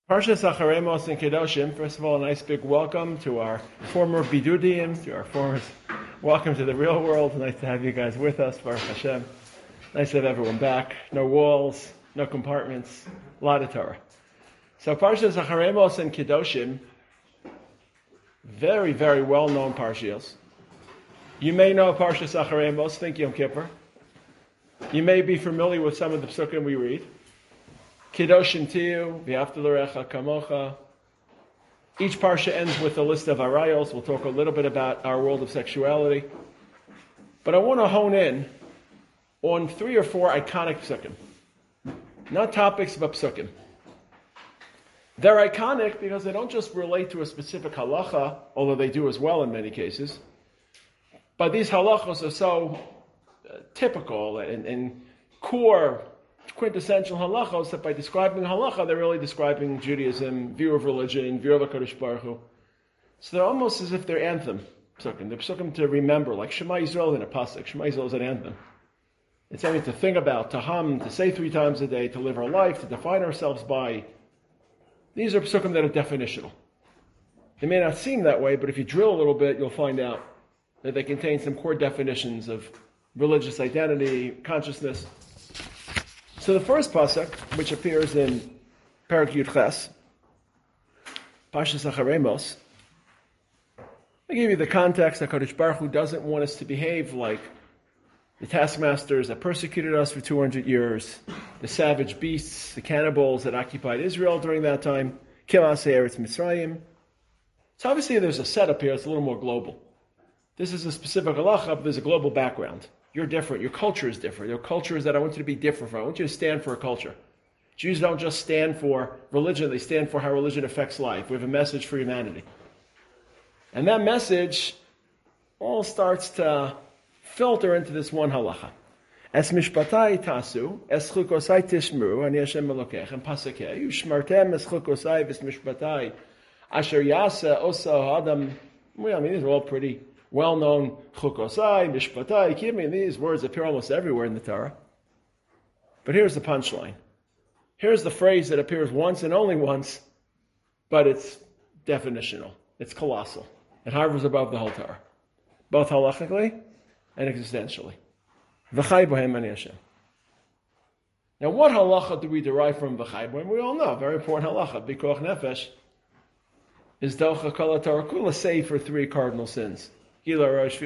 Parshas Acharemos and Kedoshim. First of all, a nice big welcome to our former Bidudim, welcome to the real world. Nice to have you guys with us, Baruch Hashem. Nice to have everyone back. No walls, no compartments, a lot of Torah. So Parshas Acharemos and Kedoshim, very, very well-known Parshios. You may know Parshas Acharemos, think Yom Kippur. You may be familiar with some of the psukim we read. Kedoshim Tiyu, V'ahavta l'recha kamocha. Each parsha ends with a list of arayos. We'll talk a little bit about our world of sexuality. But I want to hone in on 3 or 4 iconic psukim. Not topics, but psukim. They're iconic because they don't just relate to a specific halacha, although they do as well in many cases. But these halachos are so typical and core, quintessential halachos that by describing halacha, they're really describing Judaism, view of religion, view of HaKadosh Baruch Hu. So they're almost as if they're anthem psukim. They're psukim to remember, like Shema Yisrael in a pasuk. Shema Yisrael is an anthem. It's something to think about, to hum, to say 3 times a day, to live our life, to define ourselves by. These are psukim that are definitional. They may not seem that way, but if you drill a little bit, you'll find out that they contain some core definitions of religious identity, consciousness. So the first pasuk, which appears in Parak Yud Ches, Parshas Acharemos, I give you the context that HaKadosh Baruch Hu doesn't want us to behave like the taskmasters that persecuted us for 200 years, the savage beasts, the cannibals that occupied Israel during that time, Kilasei Eretz Mitzrayim. So obviously there's a setup here that's a little more global. This is a specific halacha, but there's a global background. You're different. Your culture is different. Your culture is that I want you to be different from. I want you to stand for a culture. Jews don't just stand for religion. They stand for how religion affects life. We have a message for humanity. And that message all starts to filter into this one halacha. Es mishpatai tasu, es chukosai tishmuru, ani Hashem Elokechem, pasakeh, ushmartem es chukosai vis mishpatai, asher yasa osa adam. Well, I mean, these are all pretty well-known chukosai, mishpatai, kivmi. These words appear almost everywhere in the Torah. But here's the punchline. Here's the phrase that appears once and only once, but it's definitional. It's colossal. It hovers above the whole Torah, both halachically and existentially. V'chai bohem ani Hashem. Now, what halacha do we derive from v'chai bohem? We all know, very important halacha. Bikuach nefesh is docha kol haTorah kula, save for 3 cardinal sins. Comes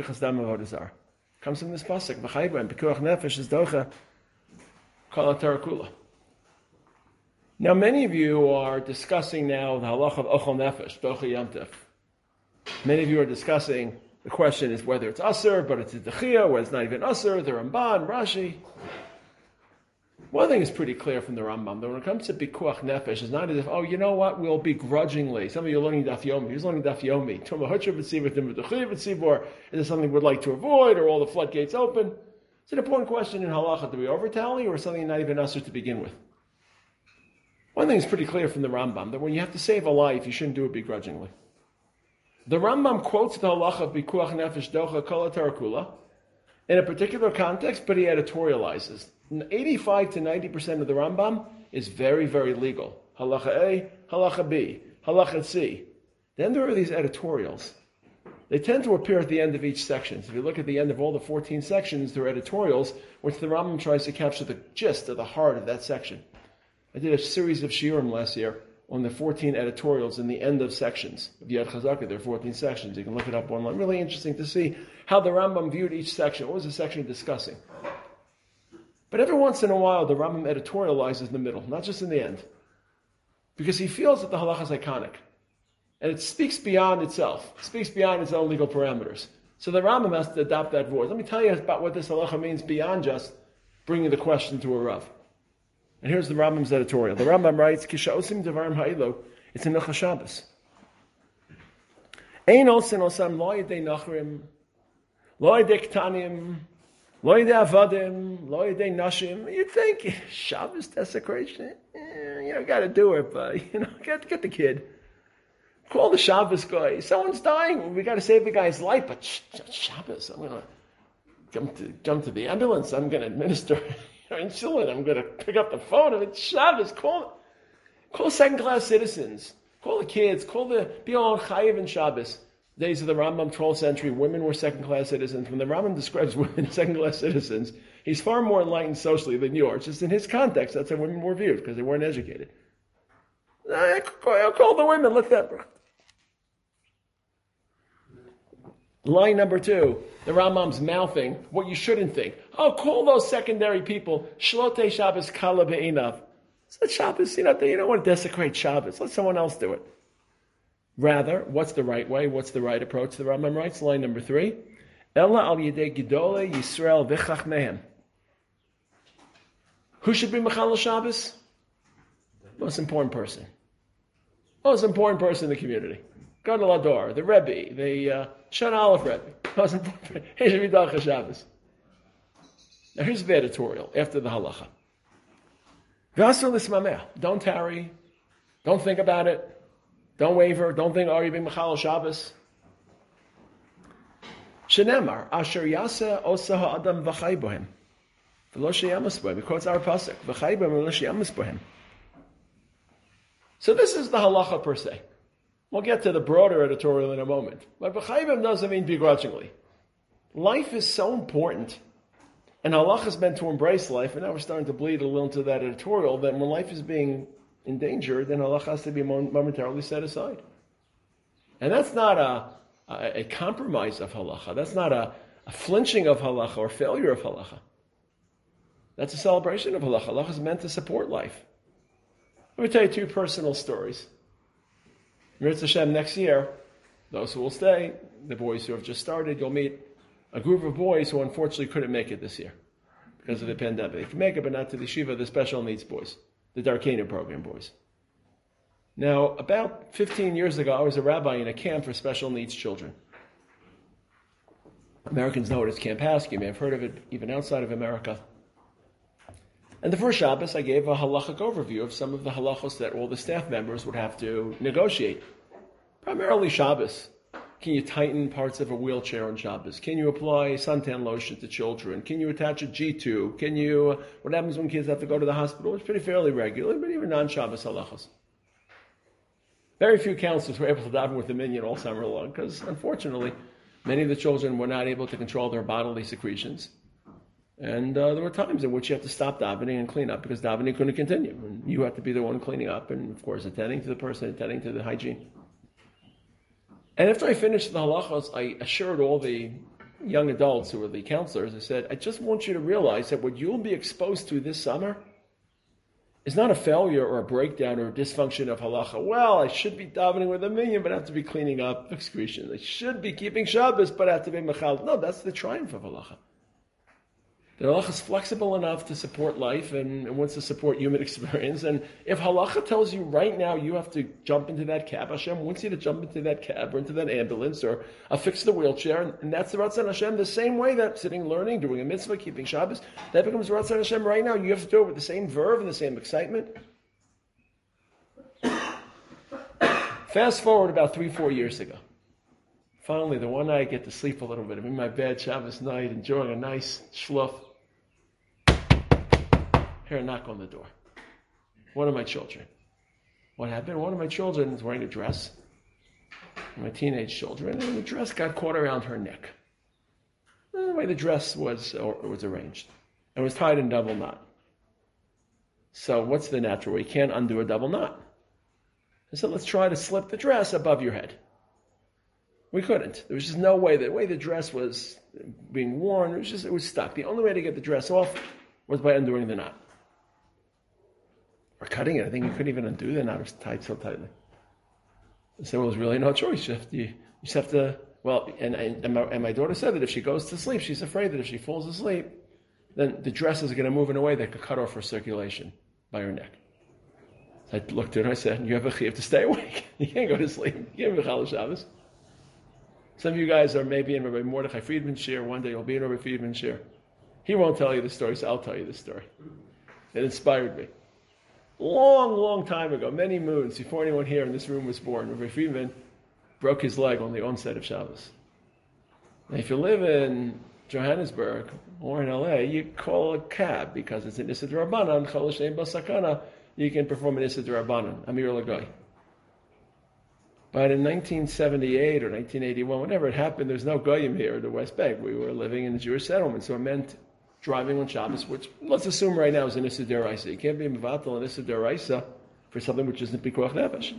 from this pasuk. V'chai bohem, bikuach nefesh is docha kol haTorah kula. Now, many of you are discussing now the halacha of ochel nefesh, docha yamtef. Many of you are discussing, the question is whether it's Asr, but it's a Dechiyah, whether it's not even Asr, the Ramban, Rashi. One thing is pretty clear from the Rambam, that when it comes to Bikuach Nefesh, it's not as if, oh, you know what, we'll begrudgingly. Some of you are learning Daf Yomi. Who's learning Daf Yomi? Tuma Hutcher B'tzibur, Tuma Dechiyah B'tzibur. Is there something we'd like to avoid, or all the floodgates open? It's an important question in Halacha. Do we over-tally, or something not even Asr to begin with? One thing is pretty clear from the Rambam, that when you have to save a life, you shouldn't do it begrudgingly. The Rambam quotes the halacha of Bikuach Nefesh Docha Kol HaTorah Kula in a particular context, but he editorializes. 85 to 90% of the Rambam is very, very legal. Halacha A, Halacha B, Halacha C. Then there are these editorials. They tend to appear at the end of each section. So if you look at the end of all the 14 sections, there are editorials, which the Rambam tries to capture the gist of the heart of that section. I did a series of shiurim last year on the 14 editorials in the end of sections of Yad Chazaka. There are 14 sections. You can look it up online. Really interesting to see how the Rambam viewed each section. What was the section discussing? But every once in a while, the Rambam editorializes in the middle, not just in the end. Because he feels that the halacha is iconic. And it speaks beyond itself. It speaks beyond its own legal parameters. So the Rambam has to adopt that voice. Let me tell you about what this halacha means beyond just bringing the question to a Rav. And here's the Rambam's editorial. The Rambam writes, Kisha osim devarim ha'ilo, it's in Hilchos Shabbos. Ein osin osam lo yedei nachrim, lo yedei ktanim, lo yedei avadim, lo yedei nashim. You think, Shabbos desecration? Got to do it, but, get the kid. Call the Shabbos guy. Someone's dying. We got to save the guy's life, but Shabbos, I'm going to jump to the ambulance. I'm going to administer insulin. I'm going to pick up the phone. It's Shabbos. Call. Call second-class citizens. Call the kids. Call the people on Chayiv and Shabbos. Days of the Rambam, 12th century, women were second-class citizens. When the Rambam describes women as second-class citizens, he's far more enlightened socially than you are. Just in his context, that's how women were viewed, because they weren't educated. I'll call the women, let them. Line number 2, the Rambam's mouthing what you shouldn't think. Oh, call those secondary people. Shlote Shabbos kala be'inav. It's Shabbos, you don't want to desecrate Shabbos. Let someone else do it. Rather, what's the right way? What's the right approach? The Rambam writes, line number 3, Ella al yedei gidolei Yisrael v'chachmehem. Who should be Mechal Shabbos? Most important person. Most important person in the community. Gadol Ador, the Rebbe, the Shon Aleph Rebbe. Most important. He should be Dalcha Shabbos. Now here's the editorial after the halacha. V'asur l'smameh. Don't tarry. Don't think about it. Don't waver. Don't think, you're being Mechal Shabbos. Shenemar, Asher Yasa Osa Ha'adam V'chai Bohem. V'lo sheyamas bohem. He quotes our pasuk. V'chai bohem v'lo sheyamas bohem. So this is the halacha per se. We'll get to the broader editorial in a moment. But V'chai bohem doesn't mean begrudgingly. Life is so important. And halacha is meant to embrace life. And now we're starting to bleed a little into that editorial that when life is being in danger, then halacha has to be momentarily set aside. And that's not a compromise of halacha. That's not a flinching of halacha or failure of halacha. That's a celebration of halacha. Halacha is meant to support life. Let me tell you 2 personal stories. Mirz Hashem, next year, those who will stay, the boys who have just started, you'll meet a group of boys who unfortunately couldn't make it this year because of the pandemic. They can make it, but not to the yeshiva, the special needs boys. The Darkeinu program boys. Now, about 15 years ago, I was a rabbi in a camp for special needs children. Americans know it as Camp Haskell. You may have heard of it even outside of America. And the first Shabbos, I gave a halachic overview of some of the halachos that all the staff members would have to negotiate. Primarily Shabbos. Can you tighten parts of a wheelchair on Shabbos? Can you apply suntan lotion to children? Can you attach a G-tube? What happens when kids have to go to the hospital? It's pretty fairly regular, but even non-Shabbos halachos. Very few counselors were able to daven with the minyan all summer long because, unfortunately, many of the children were not able to control their bodily secretions. And there were times in which you have to stop davening and clean up because davening couldn't continue. And you have to be the one cleaning up and, of course, attending to the person, attending to the hygiene. And after I finished the halachos, I assured all the young adults who were the counselors, I said, I just want you to realize that what you'll be exposed to this summer is not a failure or a breakdown or a dysfunction of halacha. Well, I should be davening with a minyan, but I have to be cleaning up excretions. I should be keeping Shabbos, but I have to be mechal. No, that's the triumph of halacha. The halacha is flexible enough to support life and wants to support human experience. And if halacha tells you right now you have to jump into that cab, Hashem wants you to jump into that cab or into that ambulance or affix the wheelchair, and that's the Ratzon Hashem, the same way that sitting, learning, doing a mitzvah, keeping Shabbos, that becomes Ratzon Hashem right now. You have to do it with the same verve and the same excitement. Fast forward about 3-4 years ago. Finally, the one night I get to sleep a little bit. I'm in my bed Shabbos night, enjoying a nice shluff. Hear a knock on the door. One of my children. What happened? One of my children is wearing a dress. My teenage children, and the dress got caught around her neck. The way the dress was arranged. It was tied in double knot. So what's the natural way? You can't undo a double knot. I said, let's try to slip the dress above your head. We couldn't. There was just no way. The way the dress was being worn, it was stuck. The only way to get the dress off was by undoing the knot. Or cutting it. I think you couldn't even undo the knot. It was tied so tightly. So there was really no choice. You just have to, and my daughter said that if she goes to sleep, she's afraid that if she falls asleep, then the dress is going to move in a way that could cut off her circulation by her neck. So I looked at her and I said, you have to stay awake. You can't go to sleep. You can't be Mechal Shabbos. Some of you guys are maybe in Rabbi Mordechai Friedman's share. One day you'll be in Rabbi Friedman's share. He won't tell you the story, so I'll tell you the story. It inspired me. Long, long time ago, many moons before anyone here in this room was born, Rabbi Friedman broke his leg on the onset of Shabbos. Now, if you live in Johannesburg or in LA, you call a cab because it's an Issa D'Rabbanan, Chol Hashem Basakana. you can perform an Issa D'Rabbanan, Amir Lagoy. But in 1978 or 1981, whenever it happened, there's no Goyim here in the West Bank. We were living in the Jewish settlement, so it meant driving on Shabbos, which let's assume right now is an Issa D'Oraisa. You can't be Mevatel an Issa D'Oraisa for something which isn't Pikuach Nefesh.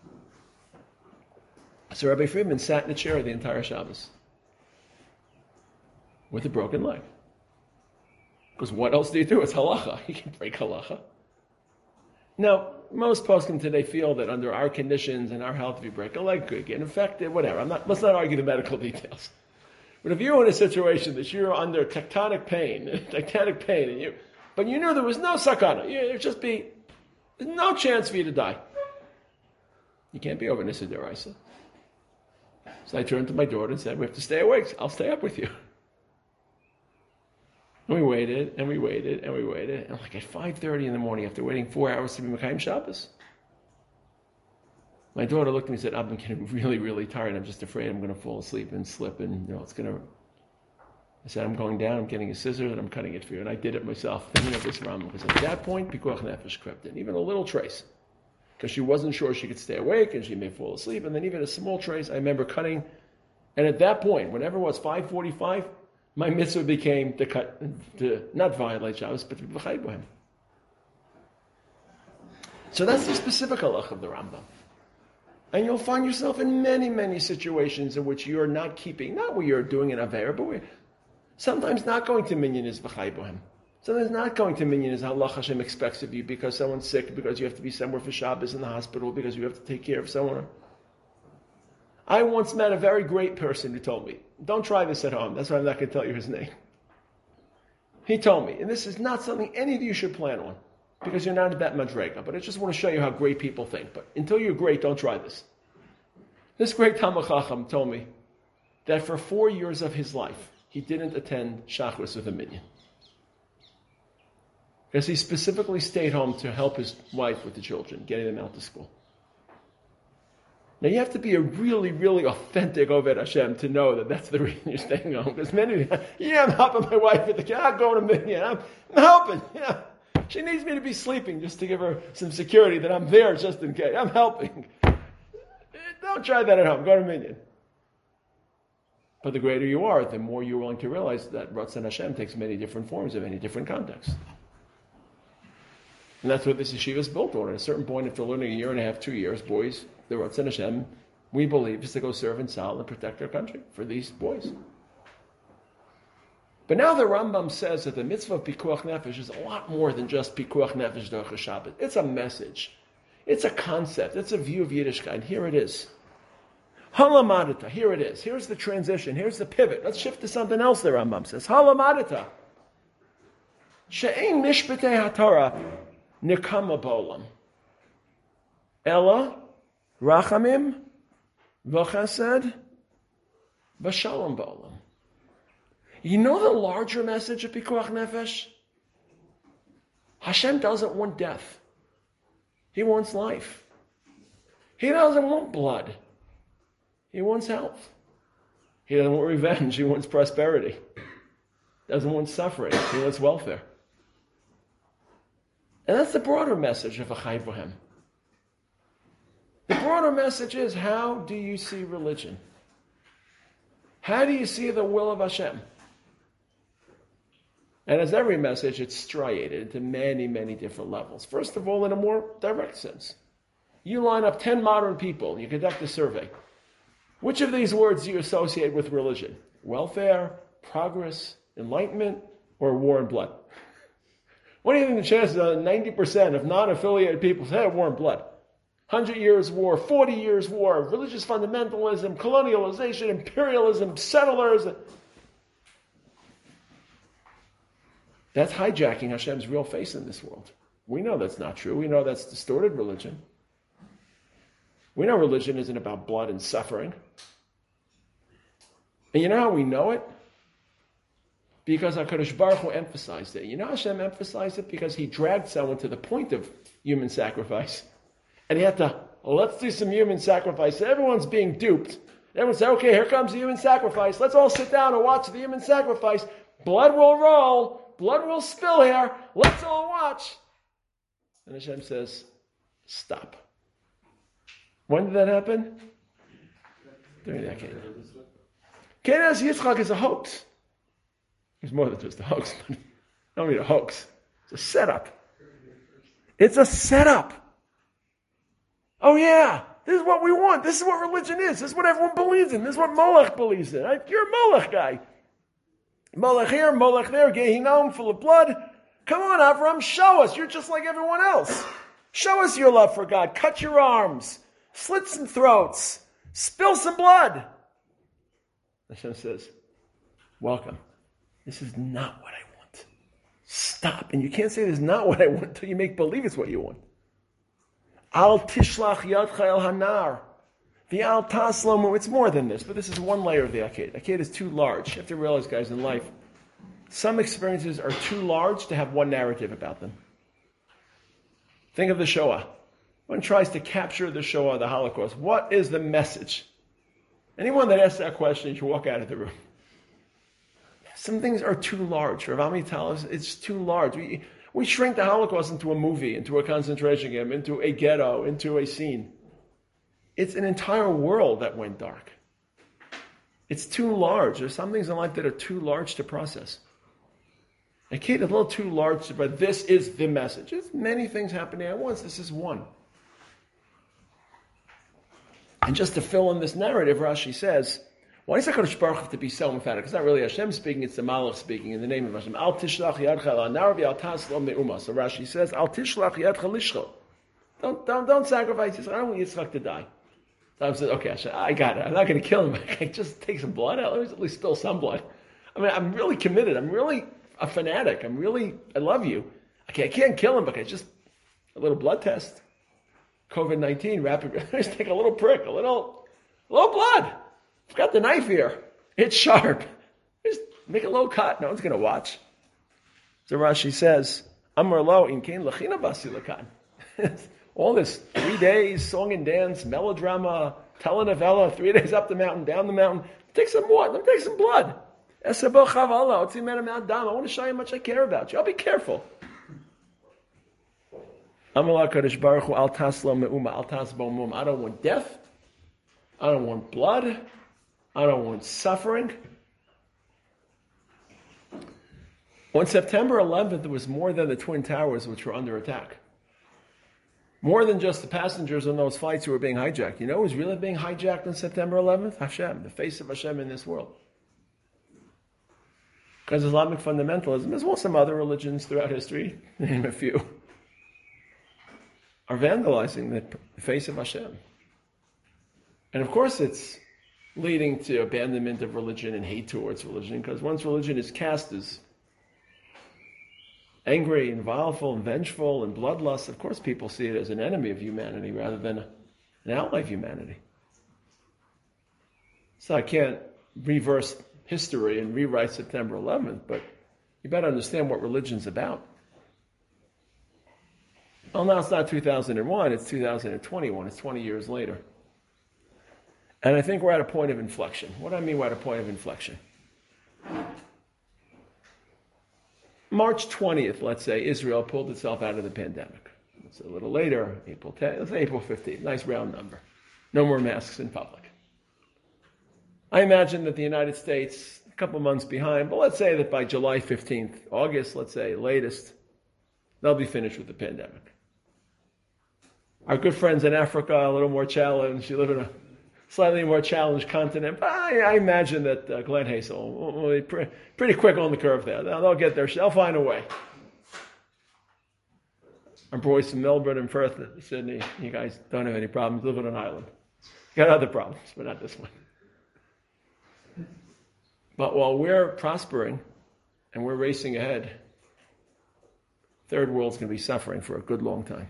So Rabbi Friedman sat in a chair the entire Shabbos with a broken leg. Because what else do you do? It's halacha. You can break halacha. Now, most poskim today feel that under our conditions and our health, if you break a leg, could get infected, whatever. Let's not argue the medical details. But if you're in a situation that you're under tectonic pain, but you knew there was no sakana, there's no chance for you to die. You can't be over Nisa D'Oraisa. So I turned to my daughter and said, we have to stay awake. I'll stay up with you. And we waited, and we waited, and we waited. And like at 5:30 in the morning, after waiting 4 hours to be Mekayim Shabbos, my daughter looked at me and said, I'm getting really, really tired. I'm just afraid I'm going to fall asleep and slip, and it's going to... I said, I'm going down, I'm getting a scissors, and I'm cutting it for you. And I did it myself, thinking of this Rambam. Because at that point, Pikuach Nefesh crept in, even a little trace. Because she wasn't sure she could stay awake, and she may fall asleep. And then even a small trace, I remember cutting. And at that point, whenever it was 5:45, my mitzvah became to not violate Shabbos, but to be b'chai b'hem. So that's the specific halach of the Rambam. And you'll find yourself in many, many situations in which you're not keeping, not where you're doing an Aveira, but sometimes not going to minyan is b'chai b'hem. Sometimes not going to minyan is how Allah Hashem expects of you because someone's sick, because you have to be somewhere for Shabbos in the hospital, because you have to take care of someone. I once met a very great person who told me, don't try this at home. That's why I'm not going to tell you his name. He told me, and this is not something any of you should plan on, because you're not at that madrega, but I just want to show you how great people think. But until you're great, don't try this. This great Talmid Chacham told me that for 4 years of his life, he didn't attend Shachris with a minyan. Because he specifically stayed home to help his wife with the children, getting them out to school. Now you have to be a really, really authentic Oved Hashem to know that that's the reason you're staying home. Because many, I'm helping my wife with the kid. I'm going to minyan. I'm helping. Yeah, she needs me to be sleeping just to give her some security that I'm there just in case. I'm helping. Don't try that at home. Go to minyan. But the greater you are, the more you're willing to realize that Ratzon Hashem takes many different forms in many different contexts. And that's what this yeshiva is built on. At a certain point, after learning a year and a half, 2 years, boys, the Ratzon Hashem, we believe, is to go serve in Tzahal and protect our country for these boys. But now the Rambam says that the mitzvah of Pikuach Nefesh is a lot more than just Pikuach Nefesh Derech Shabbat. It's a message. It's a concept. It's a view of Yiddishkeit. Here it is. Halamadita. Here it is. Here's the transition. Here's the pivot. Let's shift to something else, the Rambam says. Halamadita. She'ein mishpatei haTorah nikama bo'olam. Ella rachamim v'chesed v'shalom bo'olam. You know the larger message of Pikuach Nefesh? Hashem doesn't want death. He wants life. He doesn't want blood. He wants health. He doesn't want revenge. He wants prosperity. Doesn't want suffering. He wants welfare. And that's the broader message of Achai Bohem. The broader message is, how do you see religion? How do you see the will of Hashem? And as every message, it's striated into many, many different levels. First of all, in a more direct sense. You line up 10 modern people, you conduct a survey. Which of these words do you associate with religion? Welfare, progress, enlightenment, or war and blood? What do you think the chances are 90% of non-affiliated people say war and blood? 100 years war, 40 years war, religious fundamentalism, colonialization, imperialism, settlers. That's hijacking Hashem's real face in this world. We know that's not true. We know that's distorted religion. We know religion isn't about blood and suffering. And you know how we know it? Because HaKadosh Baruch Hu emphasized it. You know how Hashem emphasized it? Because he dragged someone to the point of human sacrifice. And he had to, let's do some human sacrifice. So everyone's being duped. Everyone said, okay, here comes the human sacrifice. Let's all sit down and watch the human sacrifice. Blood will roll. Blood will spill here. Let's all watch. And Hashem says, stop. When did that happen? During the Akedah. Kedas Yitzchak is a hoax. It's more than just a hoax. I don't mean a hoax. It's a setup. It's a setup. Oh yeah, this is what we want. This is what religion is. This is what everyone believes in. This is what Molech believes in. You're a Molech guy. Molech here, Molech there, Gehinnom, full of blood. Come on, Avram, show us. You're just like everyone else. Show us your love for God. Cut your arms. Slit some throats. Spill some blood. Hashem says, welcome. This is not what I want. Stop. And you can't say this is not what I want until you make believe it's what you want. Al tishlach yadcha el hanar. The al taslomu, it's more than this, but this is one layer of the Akedah. Akedah is too large. You have to realize, guys, in life, some experiences are too large to have one narrative about them. Think of the Shoah. One tries to capture the Shoah, the Holocaust. What is the message? Anyone that asks that question, you should walk out of the room. Some things are too large. For Rav Amital, it's too large. We shrink the Holocaust into a movie, into a concentration camp, into a ghetto, into a scene. It's an entire world that went dark. It's too large. There's some things in life that are too large to process. Akedah is a little too large, but this is the message. There's many things happening at once. This is one. And just to fill in this narrative, Rashi says, why is HaKadosh Baruch Hu to be so emphatic? It's not really Hashem speaking, it's the Malach speaking in the name of Hashem. Al tishlach yadcha el hanar v'al taslo me'uma. So Rashi says, Al tishlach yadcha lishchol. Don't sacrifice Yitzchak. I don't want Yitzchak to die. So I said, okay, Hashem, I got it. I'm not going to kill him. I can just take some blood out. Let me at least spill some blood. I mean, I'm really committed. I'm really a fanatic. I love you. Okay, I can't kill him, but I just a little blood test. COVID-19, rapid, just take a little prick, a little blood. I've got the knife here. It's sharp. Just make a little cut. No one's going to watch. So Rashi says, Amar lo in kain lachina basilakan. All this 3 days, song and dance, melodrama, telenovela, 3 days up the mountain, down the mountain. Take some water. Let me take some blood. I want to show you how much I care about you. I'll be careful. I don't want death. I don't want blood. I don't want suffering. On September 11th, there was more than the Twin Towers which were under attack. More than just the passengers on those flights who were being hijacked. You know who was really being hijacked on September 11th? Hashem, the face of Hashem in this world. Because Islamic fundamentalism, as well as some other religions throughout history, name a few, are vandalizing the face of Hashem. And of course it's leading to abandonment of religion and hate towards religion, because once religion is cast as angry and vileful and vengeful and bloodlust, of course people see it as an enemy of humanity rather than an ally of humanity. So I can't reverse history and rewrite September 11th, but you better understand what religion's about. Well, now it's not 2001, it's 2021, it's 20 years later. And I think we're at a point of inflection. What do I mean we're at a point of inflection? March 20th, let's say, Israel pulled itself out of the pandemic. It's a little later, April 10th, let's say April 15th, nice round number. No more masks in public. I imagine that the United States, a couple months behind, but let's say that by July 15th, August, let's say, latest, they'll be finished with the pandemic. Our good friends in Africa, a little more challenged. You live in a slightly more challenged continent. But I imagine that Glen Hazel will be pretty quick on the curve there. They'll get there. They'll find a way. Our boys from Melbourne and Perth, Sydney, you guys don't have any problems. Live on an island. You got other problems, but not this one. But while we're prospering and we're racing ahead, third world's going to be suffering for a good long time.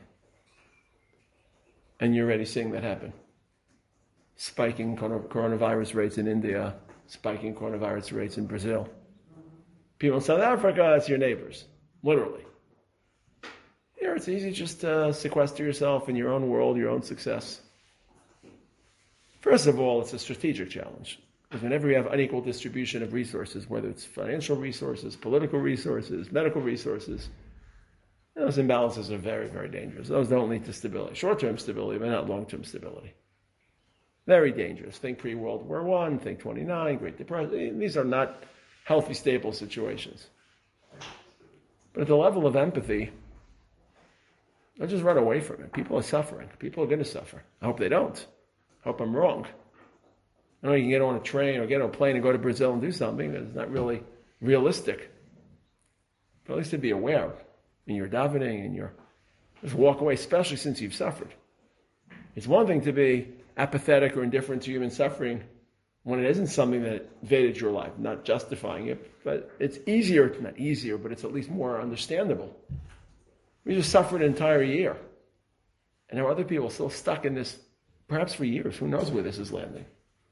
And you're already seeing that happen. Spiking coronavirus rates in India, spiking coronavirus rates in Brazil. People in South Africa, it's your neighbors, literally. Here it's easy just to sequester yourself in your own world, your own success. First of all, it's a strategic challenge. Because whenever you have unequal distribution of resources, whether it's financial resources, political resources, medical resources, Those imbalances are very, very dangerous. Those don't lead to stability. Short-term stability, but not long-term stability. Very dangerous. Think pre-World War I, think 29, Great Depression. These are not healthy, stable situations. But at the level of empathy, don't just run away from it. People are suffering. People are going to suffer. I hope they don't. I hope I'm wrong. I know you can get on a train or get on a plane and go to Brazil and do something that's not really realistic. But at least to be aware in your davening and your just walk away, especially since you've suffered. It's one thing to be apathetic or indifferent to human suffering when it isn't something that invaded your life, not justifying it, but it's easier, not easier, but it's at least more understandable. We just suffered an entire year. And there are other people still stuck in this, perhaps for years. Who knows where this is landing?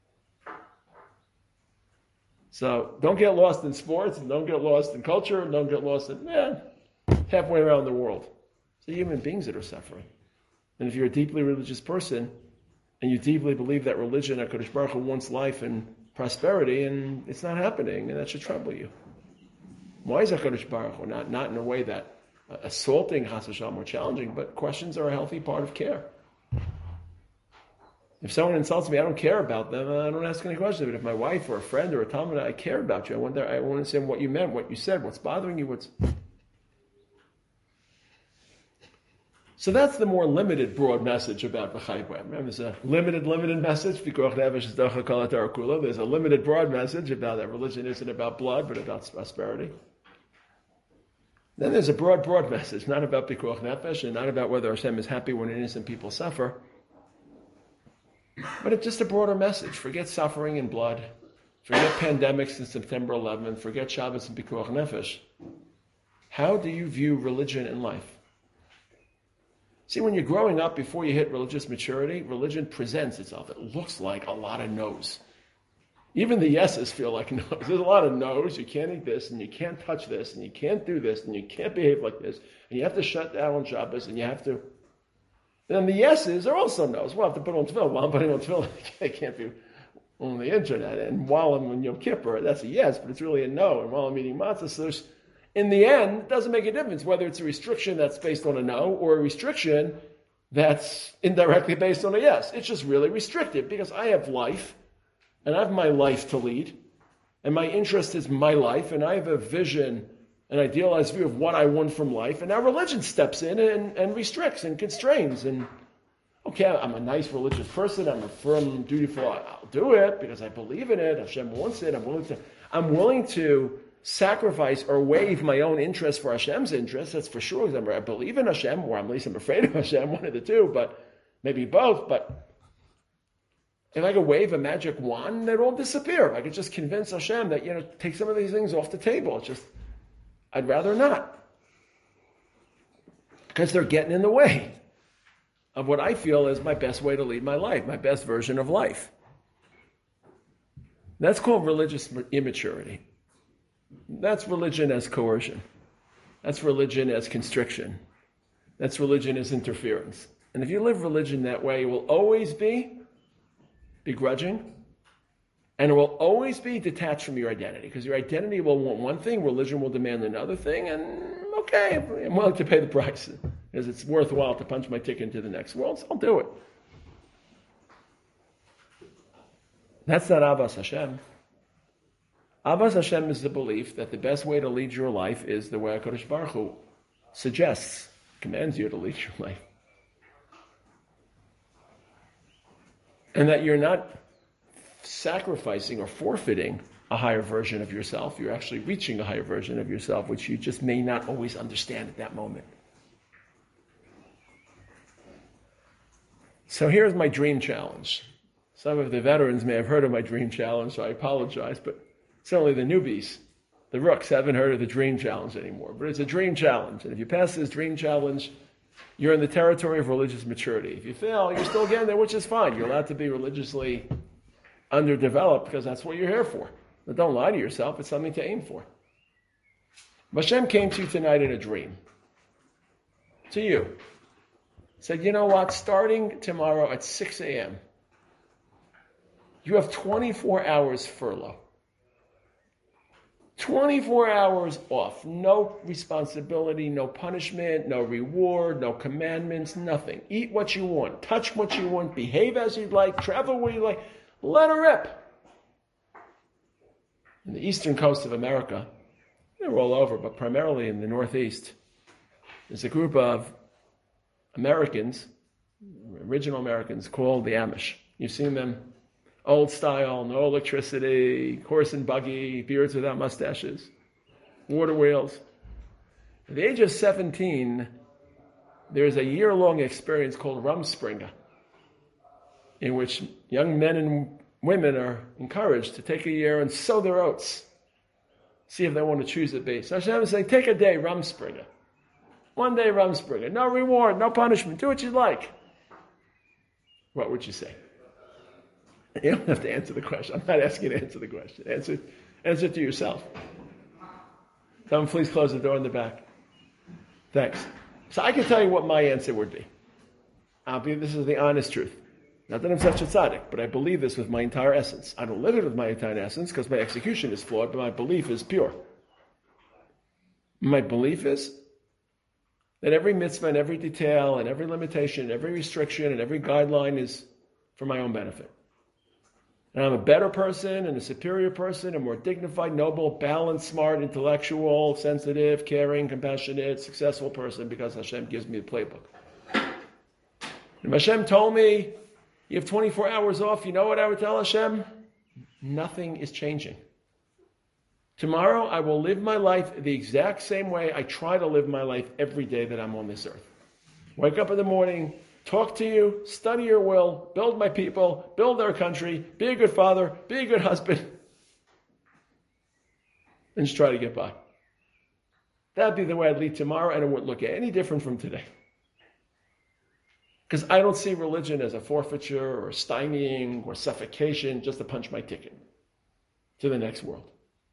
So don't get lost in sports, and don't get lost in culture, and don't get lost in, halfway around the world. It's the human beings that are suffering. And if you're a deeply religious person, and you deeply believe that religion, HaKadosh Baruch Hu wants life and prosperity, and it's not happening, and that should trouble you. Why is HaKadosh Baruch Hu not in a way that assaulting Chas v'Shalom or challenging, but questions are a healthy part of care. If someone insults me, I don't care about them. I don't ask any questions. But if my wife or a friend or a Talmud, I care about you. I want to understand what you meant, what you said, what's bothering you, So that's the more limited, broad message about V'chai Bo. Remember, there's a limited message. There's a limited, broad message about that religion isn't about blood, but about prosperity. Then there's a broad message, not about Pikuach Nefesh, and not about whether Hashem is happy when innocent people suffer, but it's just a broader message. Forget suffering and blood. Forget pandemics in September 11th. Forget Shabbos and Pikuach Nefesh. How do you view religion and life? See, when you're growing up, before you hit religious maturity, religion presents itself. It looks like a lot of no's. Even the yeses feel like no's. There's a lot of no's. You can't eat this, and you can't touch this, and you can't do this, and you can't behave like this, and you have to shut down on Shabbos, and you have to... And the yeses are also no's. Well, I have to put on tefillin. While I'm putting on tefillin, I can't be on the internet. And while I'm on Yom Kippur, that's a yes, but it's really a no. And while I'm eating matzah, so in the end, it doesn't make a difference whether it's a restriction that's based on a no or a restriction that's indirectly based on a yes. It's just really restricted because I have life, and I have my life to lead, and my interest is my life, and I have a vision, an idealized view of what I want from life, and now religion steps in and restricts and constrains. And okay, I'm a nice religious person, I'm a firm, dutiful, I'll do it because I believe in it, Hashem wants it, I'm willing to sacrifice or waive my own interest for Hashem's interest, that's for sure, because I believe in Hashem, or at least I'm afraid of Hashem, one of the two, but maybe both. But if I could wave a magic wand, they'd all disappear. If I could just convince Hashem that, take some of these things off the table. It's just, I'd rather not. Because they're getting in the way of what I feel is my best way to lead my life, my best version of life. That's called religious immaturity. That's religion as coercion. That's religion as constriction. That's religion as interference. And if you live religion that way, it will always be begrudging, and it will always be detached from your identity, because your identity will want one thing, religion will demand another thing, and okay, I'm willing to pay the price, because it's worthwhile to punch my ticket into the next world, so I'll do it. That's not Ahavas Hashem. Ahavas Hashem is the belief that the best way to lead your life is the way HaKadosh Baruch Hu suggests, commands you to lead your life. And that you're not sacrificing or forfeiting a higher version of yourself. You're actually reaching a higher version of yourself, which you just may not always understand at that moment. So here's my dream challenge. Some of the veterans may have heard of my dream challenge, so I apologize, but certainly the newbies, the rooks, haven't heard of the dream challenge anymore. But it's a dream challenge. And if you pass this dream challenge, you're in the territory of religious maturity. If you fail, you're still getting there, which is fine. You're allowed to be religiously underdeveloped because that's what you're here for. But don't lie to yourself. It's something to aim for. Hashem came to you tonight in a dream. To you. Said, you know what? Starting tomorrow at 6 a.m., you have 24 hours furlough. 24 hours off. No responsibility, no punishment, no reward, no commandments, nothing. Eat what you want, touch what you want, behave as you'd like, travel where you like. Let her rip. In the eastern coast of America, they're all over, but primarily in the Northeast, there's a group of Americans, original Americans, called the Amish. You've seen them. Old style, no electricity, horse and buggy, beards without mustaches, water wheels. At the age of 17, there's a year-long experience called Rumspringa, in which young men and women are encouraged to take a year and sow their oats, see if they want to choose a base. So Hashem is saying, take a day, Rumspringa. One day, Rumspringa. No reward, no punishment. Do what you like. What would you say? You don't have to answer the question. I'm not asking you to answer the question. Answer it to yourself. Someone please close the door in the back. Thanks. So I can tell you what my answer would be. This is the honest truth. Not that I'm such a tzaddik, but I believe this with my entire essence. I don't live it with my entire essence because my execution is flawed, but my belief is pure. My belief is that every mitzvah and every detail and every limitation and every restriction and every guideline is for my own benefit. And I'm a better person and a superior person, a more dignified, noble, balanced, smart, intellectual, sensitive, caring, compassionate, successful person because Hashem gives me the playbook. And Hashem told me, you have 24 hours off, you know what I would tell Hashem? Nothing is changing. Tomorrow I will live my life the exact same way I try to live my life every day that I'm on this earth. Wake up in the morning, talk to you, study your will, build my people, build their country, be a good father, be a good husband, and just try to get by. That'd be the way I'd lead tomorrow, and it wouldn't look any different from today. Because I don't see religion as a forfeiture or stymieing or suffocation, just to punch my ticket to the next world.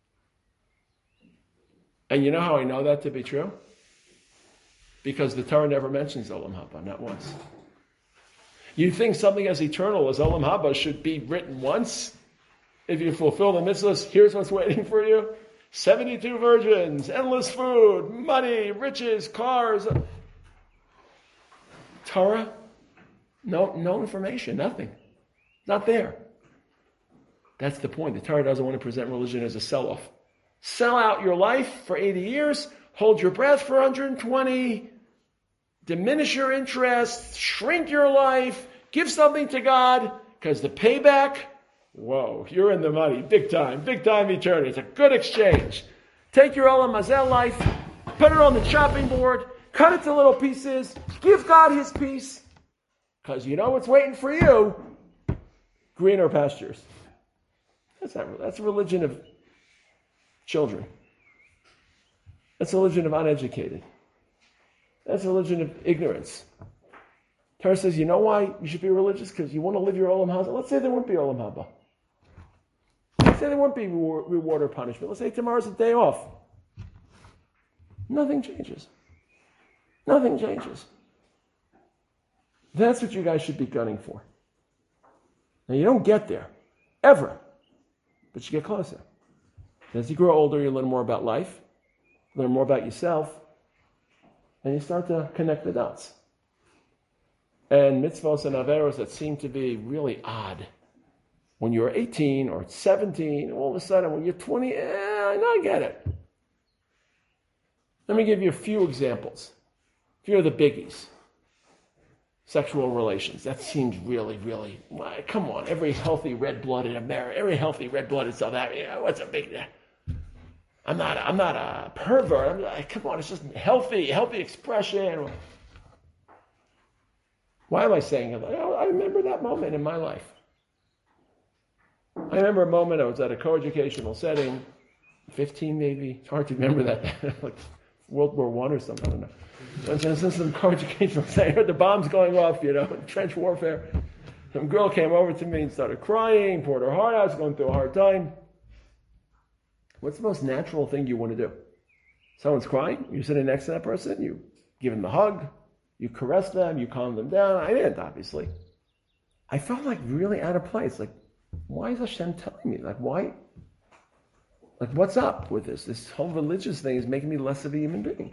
And you know how I know that to be true? Because the Torah never mentions Olam Haba, not once. You think something as eternal as Olam Haba should be written once? If you fulfill the mitzvahs, here's what's waiting for you. 72 virgins, endless food, money, riches, cars. Torah? No information, nothing. Not there. That's the point. The Torah doesn't want to present religion as a sell-off. Sell out your life for 80 years, hold your breath for 120, diminish your interest, shrink your life, give something to God, because the payback, whoa, you're in the money, big time eternity. It's a good exchange. Take your Olam Hazel life, put it on the chopping board, cut it to little pieces, give God his peace, because you know what's waiting for you, greener pastures. That's a religion of children. That's a religion of uneducated. That's a religion of ignorance. Torah says, you know why you should be religious? Because you want to live your Olam Haba. Let's say there won't be Olam Haba. Let's say there won't be reward or punishment. Let's say tomorrow's a day off. Nothing changes. Nothing changes. That's what you guys should be gunning for. Now you don't get there, ever, but you get closer. As you grow older, you learn more about life, learn more about yourself, and you start to connect the dots. And mitzvahs and averos that seem to be really odd. When you're 18 or 17, all of a sudden when you're 20, I get it. Let me give you a few examples. A few of the biggies. Sexual relations. That seems really, come on. Every healthy red-blooded American, every healthy red-blooded South African, what's a big deal? I'm not a pervert. Come on, it's just healthy expression. Why am I saying it? I remember that moment in my life. I remember a moment I was at a co-educational setting, 15 maybe. It's hard to remember that. Like World War I or something. I don't know. Since some co-educational setting, I heard the bombs going off, trench warfare. Some girl came over to me and started crying, poured her heart out, was going through a hard time. What's the most natural thing you want to do? Someone's crying, you're sitting next to that person, you give them a hug, you caress them, you calm them down. I didn't, obviously. I felt like really out of place. Like, why is Hashem telling me? Like, why Like, what's up with this? This whole religious thing is making me less of a human being.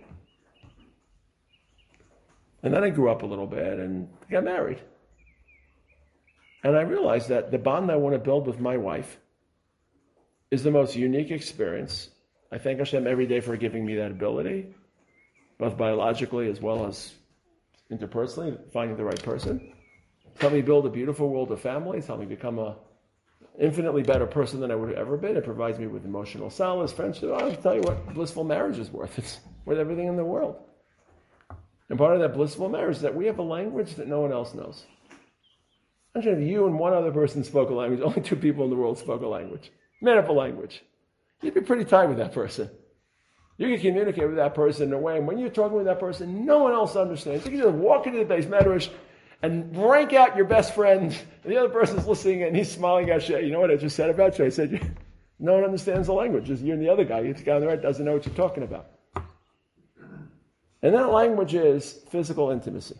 And then I grew up a little bit and got married. And I realized that the bond I want to build with my wife is the most unique experience. I thank Hashem every day for giving me that ability, both biologically as well as interpersonally, finding the right person. It's helped me build a beautiful world of family. It's helped me become an infinitely better person than I would have ever been. It provides me with emotional solace, friendship. I'll tell you what blissful marriage is worth. It's worth everything in the world. And part of that blissful marriage is that we have a language that no one else knows. Imagine if you and one other person spoke a language, only 2 people in the world spoke a language, made up a language. You'd be pretty tight with that person. You can communicate with that person in a way, and when you're talking with that person, no one else understands. You can just walk into the base medrash and rank out your best friend, and the other person's listening and he's smiling at you. You know what I just said about you? I said, no one understands the language. Just you and the other guy. The guy on the right doesn't know what you're talking about. And that language is physical intimacy.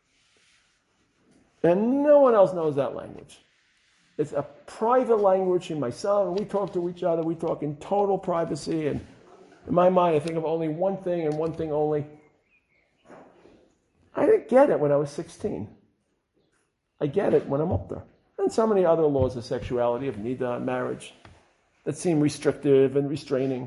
And no one else knows that language. It's a private language in myself, and we talk to each other. We talk in total privacy, and in my mind, I think of only one thing and one thing only. I didn't get it when I was 16. I get it when I'm older. And so many other laws of sexuality, of nida, marriage, that seem restrictive and restraining.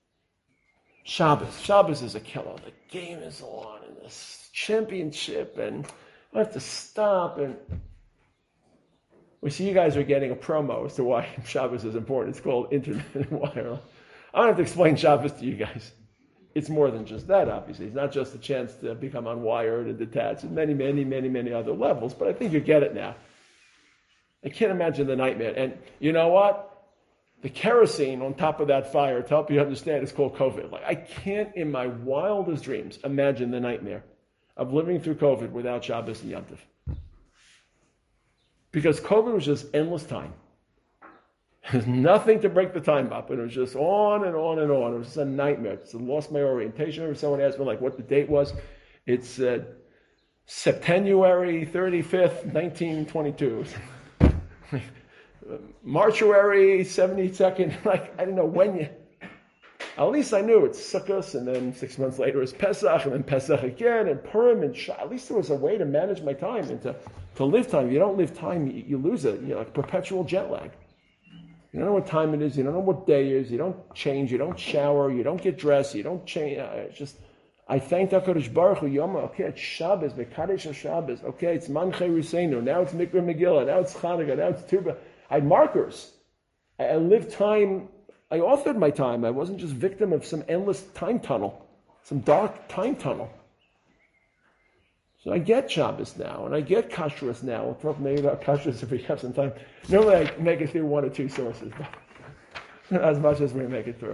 Shabbos is a killer. The game is on, and this championship, and I have to stop. And we see you guys are getting a promo as to why Shabbos is important. It's called Internet Wire. I don't have to explain Shabbos to you guys. It's more than just that, obviously. It's not just a chance to become unwired and detached, and many other levels, but I think you get it now. I can't imagine the nightmare. And you know what? The kerosene on top of that fire, to help you understand, is called COVID. Like, I can't, in my wildest dreams, imagine the nightmare of living through COVID without Shabbos and Yom Tov. Because COVID was just endless time. There's nothing to break the time up, and it was just on and on and on. It was just a nightmare. I lost my orientation. Someone asked me what the date was. It's September 35th, 1922. Marchuary 72nd. I didn't know when at least I knew it's Sukkot, and then 6 months later it's Pesach, and then Pesach again, and Purim, and at least there was a way to manage my time and to live time. If you don't live time, you lose it. You're like perpetual jet lag. You don't know what time it is. You don't know what day it is. You don't change. You don't shower. You don't get dressed. You don't change. I thank HaKadosh Baruch Hu. Yom, okay, it's Shabbos, Mekadesh Shabbos. Okay, it's Manche Riseinu. Now it's Mikra Megillah. Now it's Chanukah. Now it's Tuba. I had markers. I lived time. I authored my time. I wasn't just victim of some endless time tunnel, some dark time tunnel. So I get Shabbos now, and I get Kashrus now. We'll talk maybe about Kashrus if we have some time. Normally I make it through 1 or 2 sources, but as much as we make it through.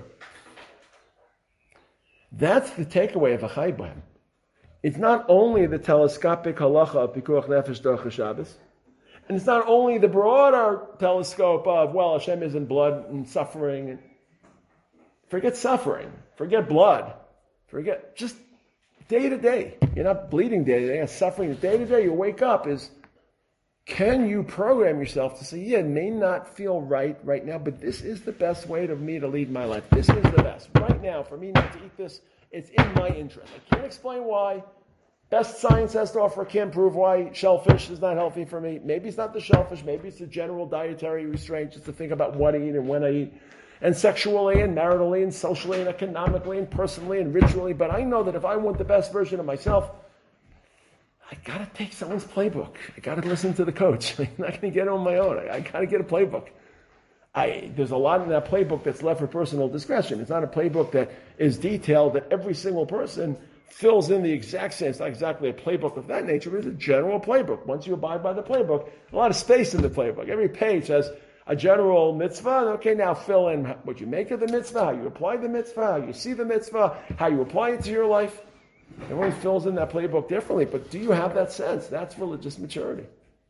That's the takeaway of a Chai B'hem. It's not only the telescopic halacha of Pikuach Nefesh Dorcha Shabbos, and it's not only the broader telescope of, well, Hashem is in blood and suffering. Forget suffering. Forget blood. Forget just day to day. You're not bleeding day to day. You're suffering day to day. You wake up is, can you program yourself to say, yeah, it may not feel right now, but this is the best way for me to lead my life. This is the best. Right now, for me not to eat this, it's in my interest. I can't explain why. Best science has to offer can't prove why shellfish is not healthy for me. Maybe it's not the shellfish. Maybe it's the general dietary restraint just to think about what I eat and when I eat. And sexually and maritally and socially and economically and personally and ritually. But I know that if I want the best version of myself, I got to take someone's playbook. I got to listen to the coach. I'm not going to get it on my own. I got to get a playbook. There's a lot in that playbook that's left for personal discretion. It's not a playbook that is detailed that every single person fills in the exact same. It's not exactly a playbook of that nature, but it's a general playbook. Once you abide by the playbook, a lot of space in the playbook. Every page has a general mitzvah. Okay, now fill in what you make of the mitzvah, how you apply the mitzvah, how you see the mitzvah, how you apply it to your life. Everyone fills in that playbook differently, but do you have that sense? That's religious maturity.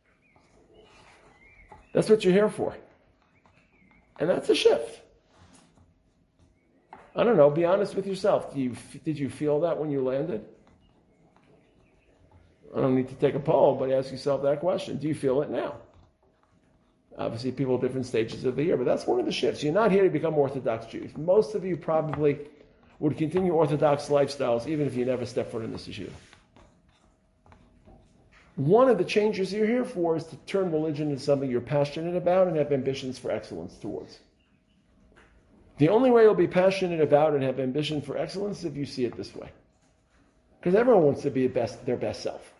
That's what you're here for. And that's a shift. I don't know, be honest with yourself. Did you feel that when you landed? I don't need to take a poll, but ask yourself that question. Do you feel it now? Obviously, people at different stages of the year, but that's one of the shifts. You're not here to become Orthodox Jews. Most of you probably would continue Orthodox lifestyles even if you never step foot in this yeshiva. One of the changes you're here for is to turn religion into something you're passionate about and have ambitions for excellence towards. The only way you'll be passionate about and have ambition for excellence is if you see it this way. Because everyone wants to be their best self.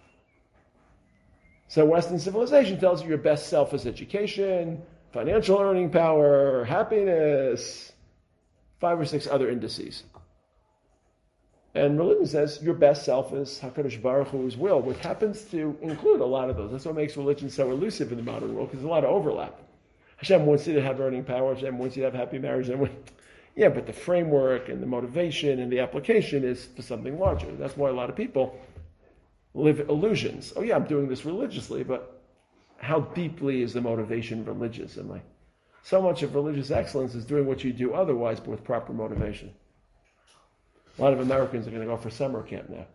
So Western civilization tells you your best self is education, financial earning power, happiness, 5 or 6 other indices. And religion says your best self is HaKadosh Baruch Hu's will, which happens to include a lot of those. That's what makes religion so elusive in the modern world, because there's a lot of overlap. Hashem wants you to have earning power, Hashem wants you to have happy marriage. Yeah, but the framework and the motivation and the application is for something larger. That's why a lot of people live illusions. Oh yeah, I'm doing this religiously, but how deeply is the motivation religious? So much of religious excellence is doing what you do otherwise, but with proper motivation. A lot of Americans are going to go for summer camp now.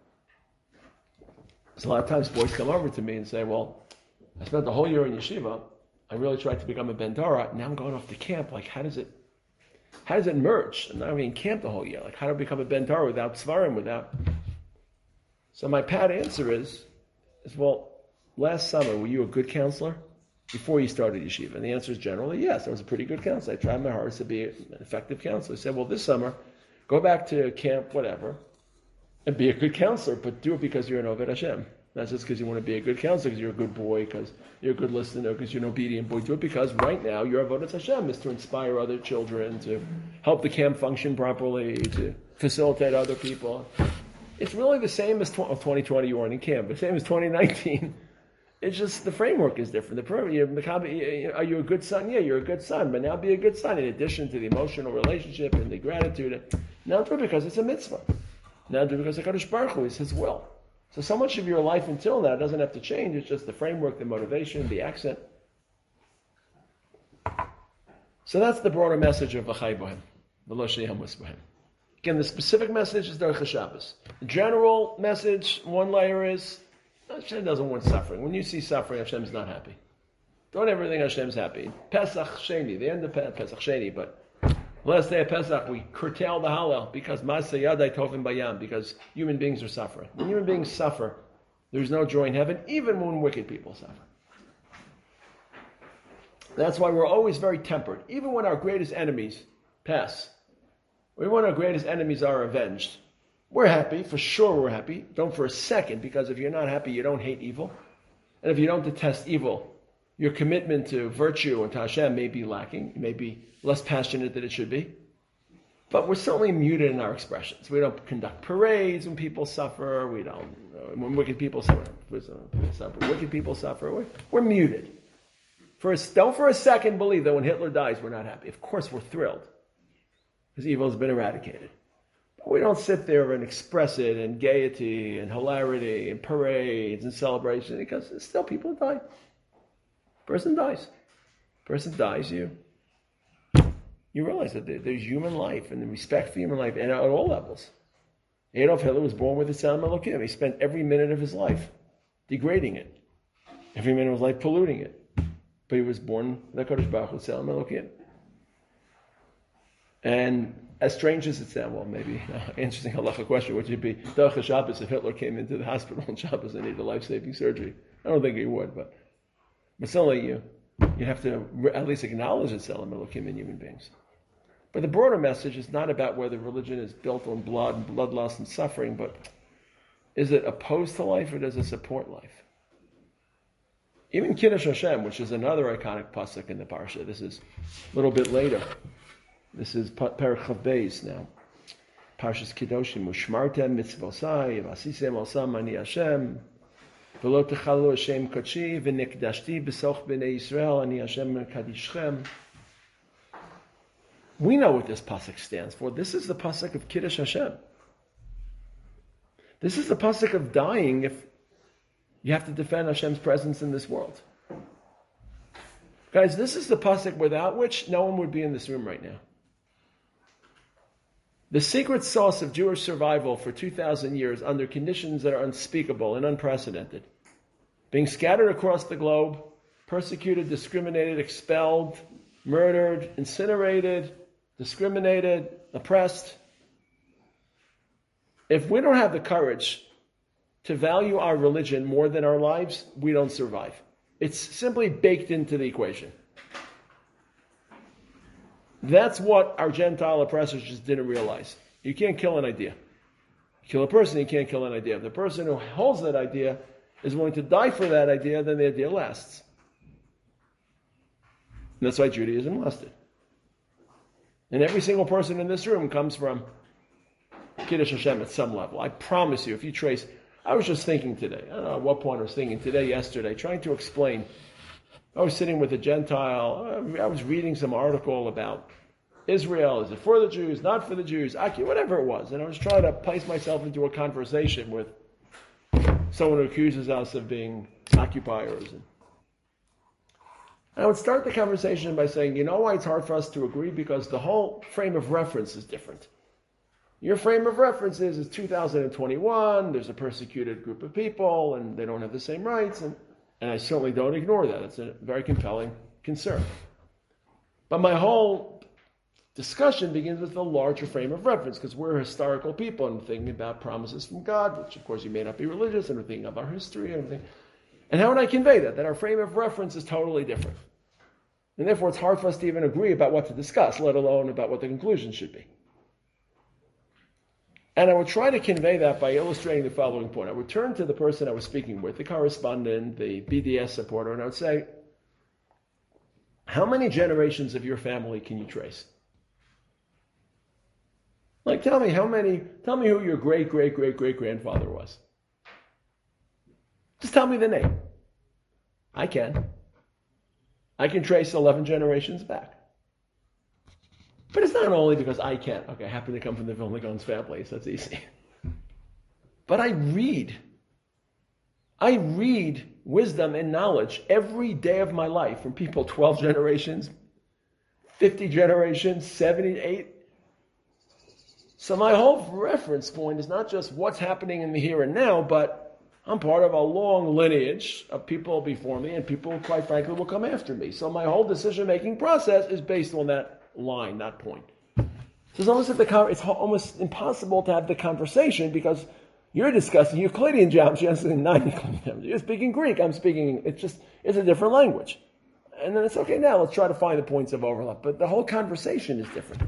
So a lot of times boys come over to me and say, well, I spent the whole year in yeshiva. I really tried to become a Ben Dara. Now I'm going off to camp. How does it merge? I'm not even in camp the whole year. How do I become a Ben Dara without Svarim, without... So my pat answer is, well, last summer, were you a good counselor before you started yeshiva? And the answer is generally yes. I was a pretty good counselor. I tried my hardest to be an effective counselor. I said, well, this summer, go back to camp, whatever, and be a good counselor, but do it because you're an Oved Hashem. Not just because you want to be a good counselor, because you're a good boy, because you're a good listener, because you're an obedient boy. Do it because right now your Avodas Hashem is to inspire other children, to help the camp function properly, to facilitate other people. It's really the same as 2020 you weren't in camp, the same as 2019. It's just the framework is different. Are you a good son? Yeah, you're a good son, but now be a good son in addition to the emotional relationship and the gratitude. Now do it because it's a mitzvah. Now do it because HaKadosh Baruch Hu is His will. So much of your life until now doesn't have to change. It's just the framework, the motivation, the accent. So that's the broader message of V'chai Bohem, V'lo she'yamus bohem. Again, the specific message is Derech HaShabbos. The general message, one layer is, Hashem doesn't want suffering. When you see suffering, Hashem's not happy. Don't ever think Hashem's happy. Pesach Sheni, the end of Pesach Sheni, but last day of Pesach, we curtail the Hallel because Ma'aseh Yadai Tovim Bayam, because human beings are suffering. When human beings suffer, there's no joy in heaven, even when wicked people suffer. That's why we're always very tempered. Even when our greatest enemies pass, even when our greatest enemies are avenged, we're happy, for sure we're happy. Don't for a second, because if you're not happy, you don't hate evil. And if you don't detest evil, your commitment to virtue and to Hashem may be lacking. It may be less passionate than it should be. But we're certainly muted in our expressions. We don't conduct parades when people suffer. We don't, when wicked people suffer. Wicked people suffer. We're muted. Don't for a second believe that when Hitler dies, we're not happy. Of course we're thrilled, because evil has been eradicated. But we don't sit there and express it in gaiety and hilarity and parades and celebration, because still people die. Person dies. You realize that there's human life and the respect for human life, and at all levels. Adolf Hitler was born with a Tzelem Elokim. He spent every minute of his life degrading it. Every minute of his life polluting it. But he was born with HaKadosh Baruch Hu Tzelem Elokim. And as strange as it sounds, well, maybe interesting halacha question, would it be Derech HaShabbos if Hitler came into the hospital on Shabbos and needed life-saving surgery? I don't think he would, but certainly you have to at least acknowledge that Tzelem Elokim in human beings. But the broader message is not about whether religion is built on blood and bloodlust and suffering, but is it opposed to life or does it support life? Even Kiddush Hashem, which is another iconic pasuk in the parsha, this is a little bit later. This is Perek Chav Beis now. Parshas Kiddushim, Ushmartem mitzvosai, v'asisem osam ani Hashem, v'lo techalu Hashem kodshi, v'nikdashti b'soch b'nei Yisrael, ani Hashem kadishchem. We know what this pasuk stands for. This is the pasuk of Kiddush Hashem. This is the pasuk of dying if you have to defend Hashem's presence in this world. Guys, this is the pasuk without which no one would be in this room right now. The secret sauce of Jewish survival for 2,000 years under conditions that are unspeakable and unprecedented, being scattered across the globe persecuted, discriminated, expelled, murdered, incinerated, discriminated, oppressed. If we don't have the courage to value our religion more than our lives, we don't survive. It's simply baked into the equation. That's what our Gentile oppressors just didn't realize. You can't kill an idea. You kill a person, you can't kill an idea. If the person who holds that idea is willing to die for that idea, then the idea lasts. And that's why Judaism lasted. And every single person in this room comes from Kiddush Hashem at some level. I promise you, if you trace... I was just thinking today, I don't know at what point I was thinking today, yesterday, trying to explain. I was sitting with a Gentile, I was reading some article about Israel, is it for the Jews, not for the Jews, whatever it was. And I was trying to place myself into a conversation with someone who accuses us of being occupiers. And I would start the conversation by saying, you know why it's hard for us to agree? Because the whole frame of reference is different. Your frame of reference is 2021, there's a persecuted group of people, and they don't have the same rights, and I certainly don't ignore that. It's a very compelling concern. But my whole discussion begins with the larger frame of reference, because we're historical people, and we're thinking about promises from God, which of course you may not be religious, and we're thinking of our history and everything. And how would I convey that? That our frame of reference is totally different. And therefore it's hard for us to even agree about what to discuss, let alone about what the conclusion should be. And I would try to convey that by illustrating the following point. I would turn to the person I was speaking with, the correspondent, the BDS supporter, and I would say, how many generations of your family can you trace? Like, tell me who your great-great-great-great-grandfather was. Just tell me the name. I can. I can trace 11 generations back. But it's not only because I can't. Okay, I happen to come from the Vilna Gaon's family, so that's easy. But I read wisdom and knowledge every day of my life from people 12 generations, 50 generations, 78. So my whole reference point is not just what's happening in the here and now, but I'm part of a long lineage of people before me and people who, quite frankly, will come after me. So my whole decision-making process is based on that line, that point. So it's almost, it's almost impossible to have the conversation because you're discussing Euclidean geometry, I'm speaking non-Euclidean geometry. You're speaking Greek, I'm speaking, it's a different language. And then it's okay, now let's try to find the points of overlap. But the whole conversation is different.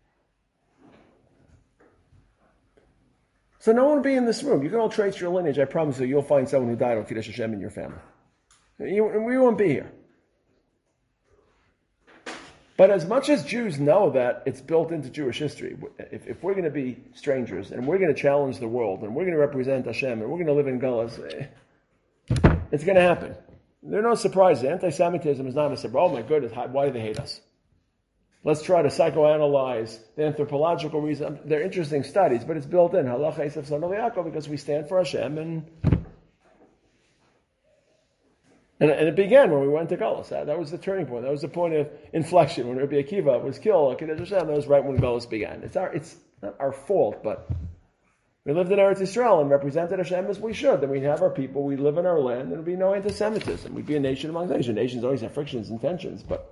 So no one will be in this room. You can all trace your lineage. I promise you, you'll find someone who died on Kiddush Hashem in your family. We won't be here. But as much as Jews know that it's built into Jewish history, if we're going to be strangers and we're going to challenge the world and we're going to represent Hashem and we're going to live in Gullus, it's going to happen. There are no surprises. Anti-Semitism is not a surprise. Oh my goodness, why do they hate us? Let's try to psychoanalyze the anthropological reason. They're interesting studies, but it's built in. Halacha Esav Son of Yaakov, because we stand for Hashem and it began when we went to Gullus. That was the turning point. That was the point of inflection. When Rabbi Akiva was killed, that was right when Gullus began. It's not our fault, but we lived in Eretz Yisrael and represented Hashem as we should. Then we'd have our people, we'd live in our land, and there'd be no anti-Semitism. We'd be a nation among nations. Nations always have frictions and tensions, but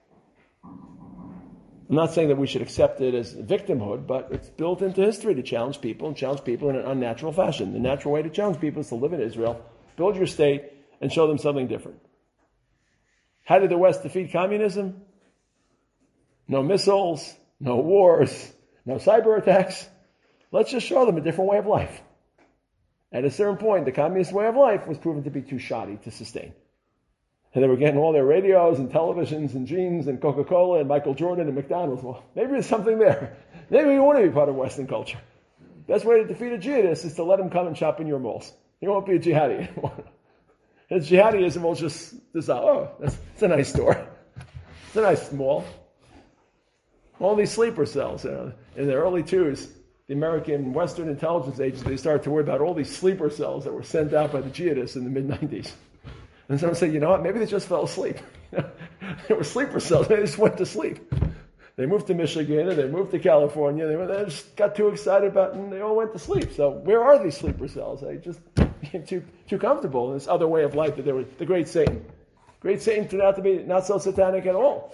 I'm not saying that we should accept it as victimhood, but it's built into history to challenge people and challenge people in an unnatural fashion. The natural way to challenge people is to live in Israel, build your state, and show them something different. How did the West defeat communism? No missiles, no wars, no cyber attacks. Let's just show them a different way of life. At a certain point, the communist way of life was proven to be too shoddy to sustain. And they were getting all their radios and televisions and jeans and Coca-Cola and Michael Jordan and McDonald's. Well, maybe there's something there. Maybe we want to be part of Western culture. Best way to defeat a jihadist is to let him come and shop in your malls. He won't be a jihadi anymore. His jihadism will just dissolve. Oh, it's a nice store. It's a nice mall. All these sleeper cells. In the early 2000s, the American Western intelligence agency, they started to worry about all these sleeper cells that were sent out by the jihadists in the mid-90s. And someone said, you know what, maybe they just fell asleep. They were sleeper cells. They just went to sleep. They moved to Michigan and they moved to California. They just got too excited about it and they all went to sleep. So where are these sleeper cells? They just became too comfortable in this other way of life that they were the great Satan Great Satan turned out to be not so satanic at all.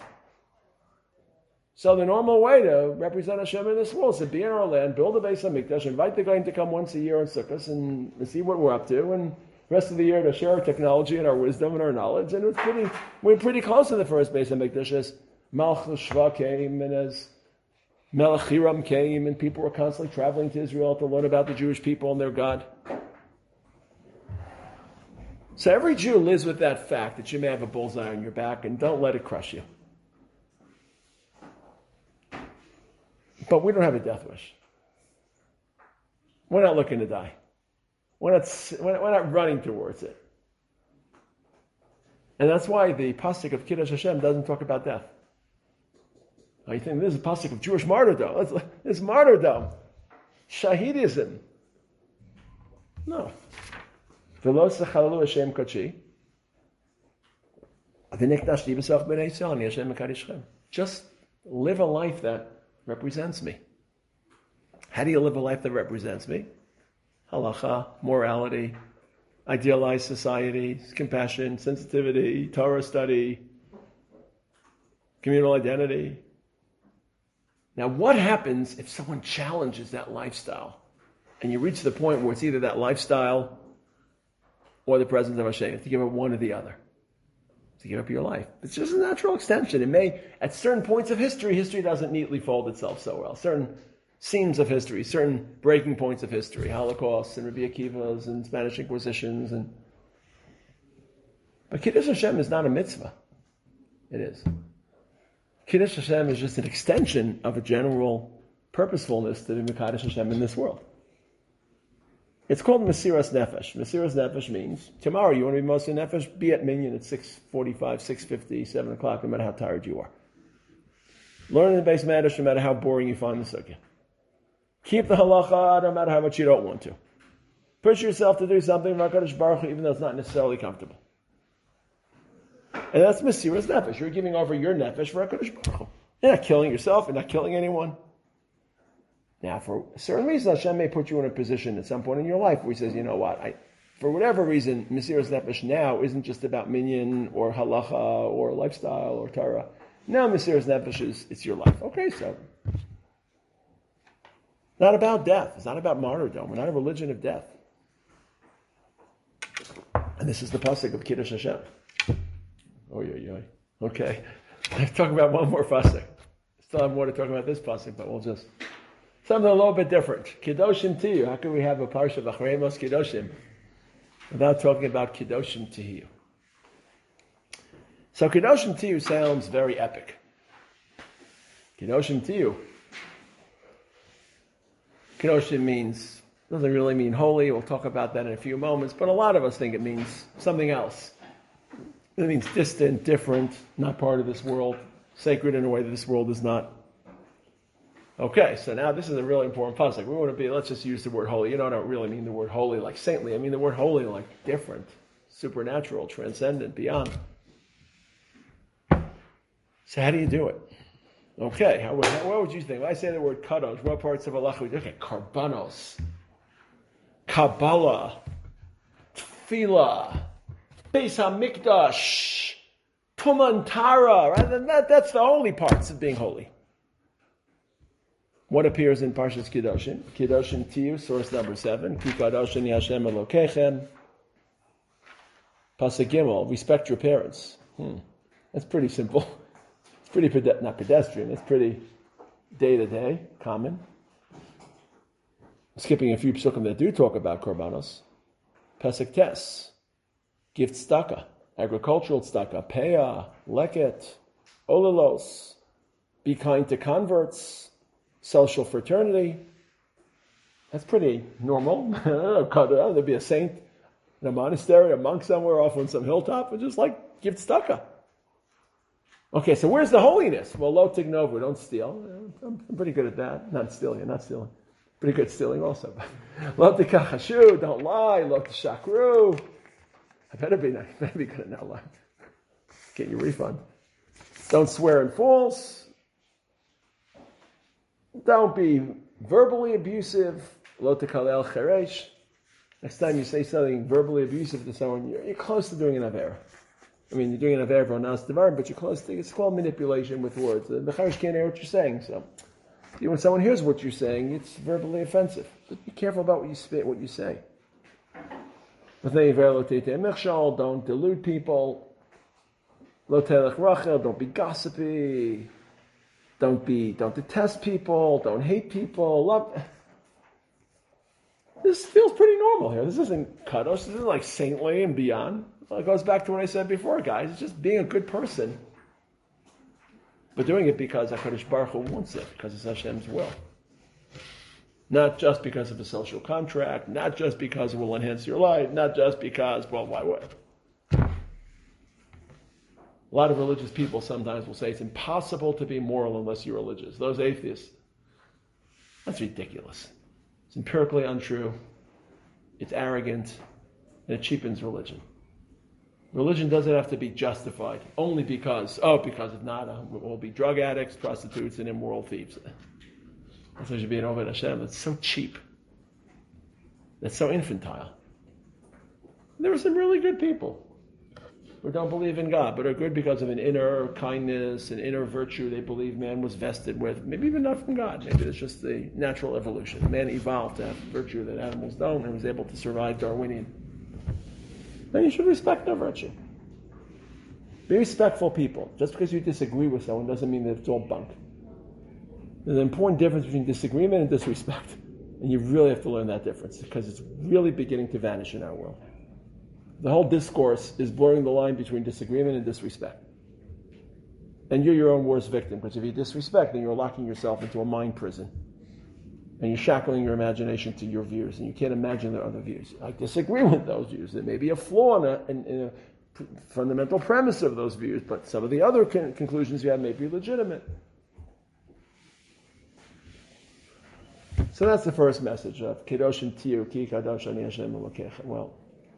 So the normal way to represent Hashem in this world is to be in our land, build a Beis HaMikdash, invite the Goyim to come once a year on Sukkot and see what we're up to, and the rest of the year to share our technology and our wisdom and our knowledge. And we're pretty close to the first Beis HaMikdash as Malchus Shva came and as Melech Hiram came, and people were constantly traveling to Israel to learn about the Jewish people and their God. So every Jew lives with that fact that you may have a bullseye on your back, and don't let it crush you. But we don't have a death wish. We're not looking to die. We're not running towards it. And that's why the pasuk of Kiddush Hashem doesn't talk about death. Now you think this is a pasuk of Jewish martyrdom. It's martyrdom. Shahidism. No. V'lo s'chalalu Hashem kachi. V'nikdashti b'sach b'nei Yisrael ani Hashem mekadishchem. Just live a life that represents me. How do you live a life that represents me? Halacha, morality, idealized society, compassion, sensitivity, Torah study, communal identity. Now, what happens if someone challenges that lifestyle and you reach the point where it's either that lifestyle or the presence of Hashem? You have to give up one or the other. To give up your life. It's just a natural extension. It may, at certain points of history doesn't neatly fold itself so well. Certain seams of history, certain breaking points of history, Holocausts and Rabbi Akivas and Spanish Inquisitions. But Kiddush Hashem is not a mitzvah. It is. Kiddush Hashem is just an extension of a general purposefulness to the Mekadosh Hashem in this world. It's called Mesiras Nefesh. Mesiras Nefesh means, tomorrow you want to be Moshe Nefesh, be at Minyan at 6:45, 6:50, 7 o'clock, no matter how tired you are. Learn the base matters no matter how boring you find the sukkah. Keep the halacha no matter how much you don't want to. Push yourself to do something, HaKadosh Baruch Hu, even though it's not necessarily comfortable. And that's Mesiras Nefesh. You're giving over your Nefesh for HaKadosh Baruch Hu. You're not killing yourself, you're not killing anyone. Now, for a certain reason, Hashem may put you in a position at some point in your life where He says, you know what, for whatever reason, Mesiras Nefesh now isn't just about minyan or halacha or lifestyle or Torah. Now Mesiras Nefesh it's your life. Okay, so not about death. It's not about martyrdom. We're not a religion of death. And this is the pasuk of Kiddush Hashem. Okay. Let's talk about one more pasuk. Still have more to talk about this pasuk, but we'll just... Something a little bit different. Kiddoshim Tiyu. How can we have a parsha of Acharei Mos Kiddoshim without talking about Kiddoshim Tiyu? So Kiddoshim Tiyu sounds very epic. Kiddoshim Tiyu. Kiddoshim doesn't really mean holy. We'll talk about that in a few moments. But a lot of us think it means something else. It means distant, different, not part of this world, sacred in a way that this world is not. Okay, so now this is a really important pasuk. We want to be, let's just use the word holy. You know, I don't really mean the word holy like saintly. I mean the word holy like different, supernatural, transcendent, beyond. So how do you do it? Okay, what would you think? When I say the word kadosh, what parts of Allah we look at? Karbanos, Kabbalah, Tefillah, Beis HaMikdash, Tumantara, right? That's the holy parts of being holy. What appears in Parshas Kiddushim? Kiddushim Tiyu, source number 7. Ki kadosh ani Hashem Elokechem. Pasuk Gimel, respect your parents. That's pretty simple. It's pretty, not pedestrian, it's pretty day-to-day, common. Skipping a few psukim that do talk about korbanos. Pesach Tes, gift tzedakah, agricultural tzedakah, peah, leket, olalos, be kind to converts, social fraternity. That's pretty normal. There'd be a saint in a monastery, a monk somewhere off on some hilltop, and just like give tzedakah. Okay, so where's the holiness? Well, lo tignovu, don't steal. I'm pretty good at that. Not stealing. Pretty good at stealing also. Lo tikachashu, don't lie. Lo tishakru. I better be good at not lying. Get your refund. Don't swear in false. Don't be verbally abusive. Lo tekalel cheresh. Next time you say something verbally abusive to someone, you're close to doing an avera. I mean, you're doing an Aveir Nas Devarim, but you're close to, it's called manipulation with words. The Mecharish can't hear what you're saying, so when someone hears what you're saying, it's verbally offensive. But be careful about what you say. Don't delude people. Don't be gossipy. Don't detest people. Don't hate people. Love. This feels pretty normal here. This isn't kadosh. This isn't like saintly and beyond. It goes back to what I said before, guys. It's just being a good person, but doing it because HaKadosh Baruch Hu wants it, because it's Hashem's will. Not just because of a social contract, not just because it will enhance your life, not just because, well, why would? A lot of religious people sometimes will say it's impossible to be moral unless you're religious. Those atheists, that's ridiculous. It's empirically untrue, it's arrogant, and it cheapens religion. Religion doesn't have to be justified only because if not, we'll be drug addicts, prostitutes, and immoral thieves. That's what should be an Oved Hashem. That's so cheap. That's so infantile. There are some really good people who don't believe in God, but are good because of an inner kindness, an inner virtue they believe man was vested with. Maybe even not from God. Maybe it's just the natural evolution. Man evolved to have virtue that animals don't and was able to survive Darwinian. Then you should respect their virtue. Be respectful people. Just because you disagree with someone doesn't mean that it's all bunk. There's an important difference between disagreement and disrespect. And you really have to learn that difference because it's really beginning to vanish in our world. The whole discourse is blurring the line between disagreement and disrespect. And you're your own worst victim, because if you disrespect, then you're locking yourself into a mind prison. And you're shackling your imagination to your views, and you can't imagine their other views. I disagree with those views. There may be a flaw in a fundamental premise of those views, but some of the other conclusions you have may be legitimate. So that's the first message of Kedoshim Tiyu Ki Kadosh Ani Hashem Elokecha. Well,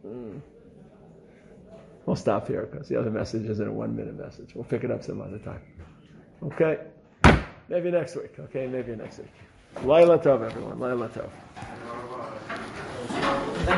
we'll stop here because the other message isn't a 1 minute message. We'll pick it up some other time. Okay? Maybe next week. Maybe next week. Laila Tov, everyone. Laila Tov.